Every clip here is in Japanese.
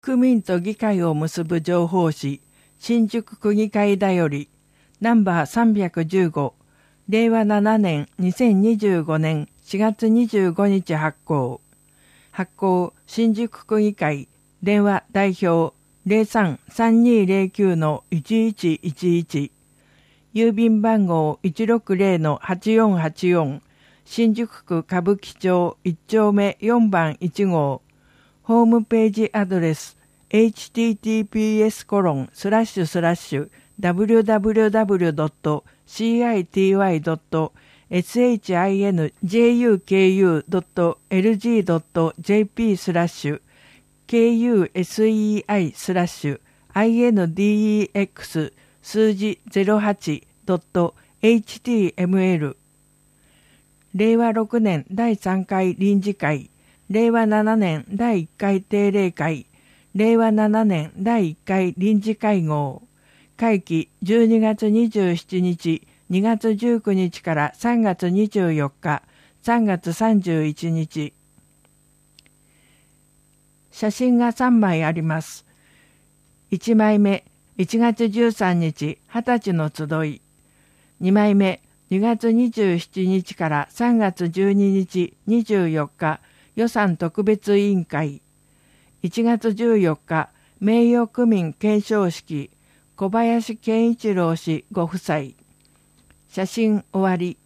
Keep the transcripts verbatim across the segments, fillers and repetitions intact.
区民と議会を結ぶ情報誌、新宿区議会だより、ナンバーさんびゃくじゅうご、れいわななねんにせんにじゅうごねんしがつにじゅうごにち発行。発行、新宿区議会、電話代表 ゼロさん さんにーゼロきゅう のいちいちいちいち、郵便番号 いちろくゼロ のはちよんはちよん、新宿区歌舞伎町いちちょうめよんばんいちごう、ホームページアドレス エイチティーティーピーエスコロンスラッシュスラッシュダブリューダブリューダブリュードットシーアイティーワイドットエスエイチアイエヌジェイユーケーユードットエルジードットジェーピー スラッシュ ケーユーエスイーアイ スラッシュ アイエヌディーイーエックス 数字 ゼロはちドットエイチティーエムエル れいわろくねんだいさんかい臨時会、れいわななねんだいいっかい定例会、れいわななねんだいいっかい臨時会合、会期じゅうにがつにじゅうしちにち、にがつじゅうくにちからさんがつにじゅうよっか、さんがつさんじゅういちにち。写真がさんまいあります。いちまいめ、いちがつじゅうさんにち、はたちの集い。にまいめ、にがつにじゅうしちにちからさんがつじゅうににち、にじゅうよっか、予算特別委員会。いちがつじゅうよっか、名誉区民顕彰式、小林健一郎氏ご夫妻。写真終わり。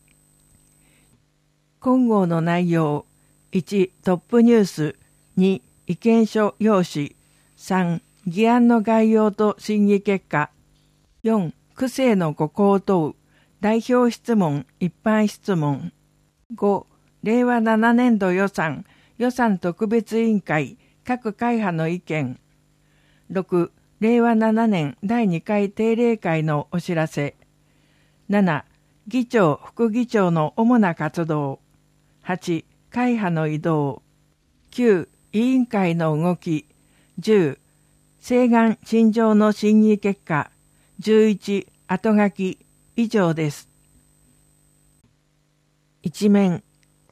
今号の内容。いち、トップニュース。に、意見書要旨。さん、議案の概要と審議結果。よん、区政のご項問う。代表質問、一般質問。ご、れいわななねんど予算、予算特別委員会、各会派の意見。ろく、れいわななねんだいにかい定例会のお知らせ。なな、議長、副議長の主な活動。はち、会派の移動。きゅう、委員会の動き。じゅう、請願陳情の審議結果。じゅういち、後書き。以上です。一面。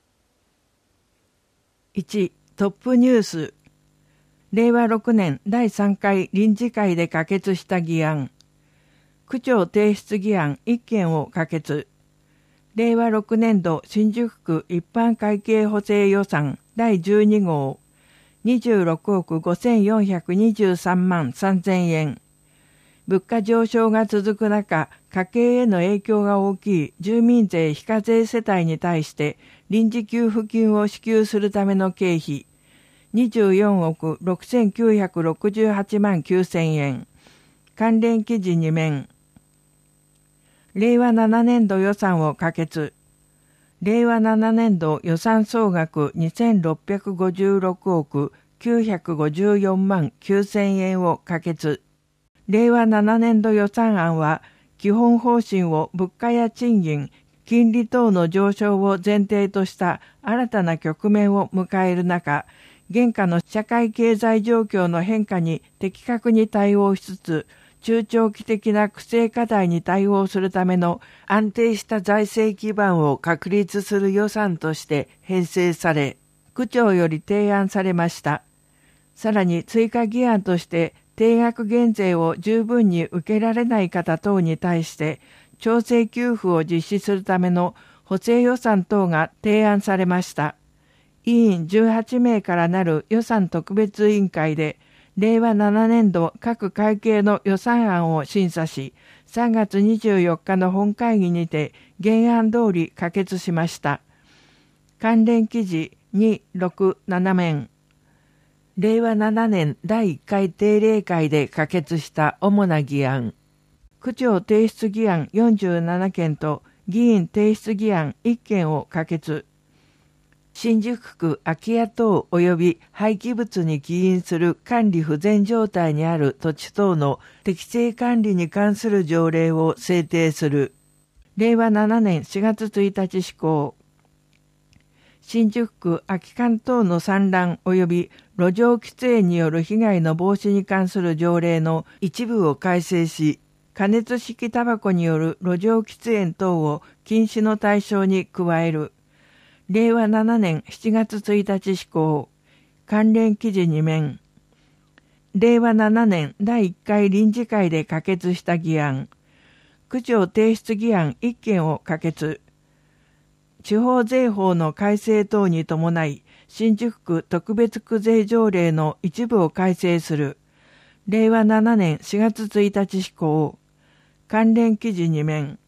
いち、トップニュース。れいわろくねんだいさんかい臨時会で可決した議案。区長提出議案いっけんを可決。れいわろくねんど新宿区一般会計補正予算だいじゅうにごうにじゅうろくおくごせんよんひゃくにじゅうさんまんさんぜんえん。物価上昇が続く中、家計への影響が大きい住民税非課税世帯に対して臨時給付金を支給するための経費にじゅうよんおくろくせんきゅうひゃくろくじゅうはちまんきゅうせんえん。関連記事にめん。れいわななねんど予算を可決。れいわななねんど予算総額にせんろっぴゃくごじゅうろくおくきゅうひゃくごじゅうよんまんきゅうせんえんを可決。れいわななねんど予算案は、基本方針を物価や賃金、金利等の上昇を前提とした新たな局面を迎える中、現下の社会経済状況の変化に的確に対応しつつ、中長期的な区政課題に対応するための安定した財政基盤を確立する予算として編成され、区長より提案されました。さらに追加議案として、定額減税を十分に受けられない方等に対して調整給付を実施するための補正予算等が提案されました。委員じゅうはちめいからなる予算特別委員会でれいわななねんど各会計の予算案を審査し、さんがつにじゅうよっかの本会議にて原案通り可決しました。関連記事に、ろく、ななめん。れいわななねんだいいっかい定例会で可決した主な議案。区長提出議案よんじゅうななけんと議員提出議案いっけんを可決。新宿区空き家等及び廃棄物に起因する管理不全状態にある土地等の適正管理に関する条例を制定する。れいわななねんしがつついたち施行。新宿区空き館等の散乱及び路上喫煙による被害の防止に関する条例の一部を改正し、加熱式タバコによる路上喫煙等を禁止の対象に加える。れいわななねんしちがつついたち施行。関連記事にめん。 れいわななねんだいいっかい臨時会で可決した議案、区長提出議案いっけんを可決。地方税法の改正等に伴い、新宿区特別区税条例の一部を改正する。れいわななねんしがつついたち施行。関連記事に面。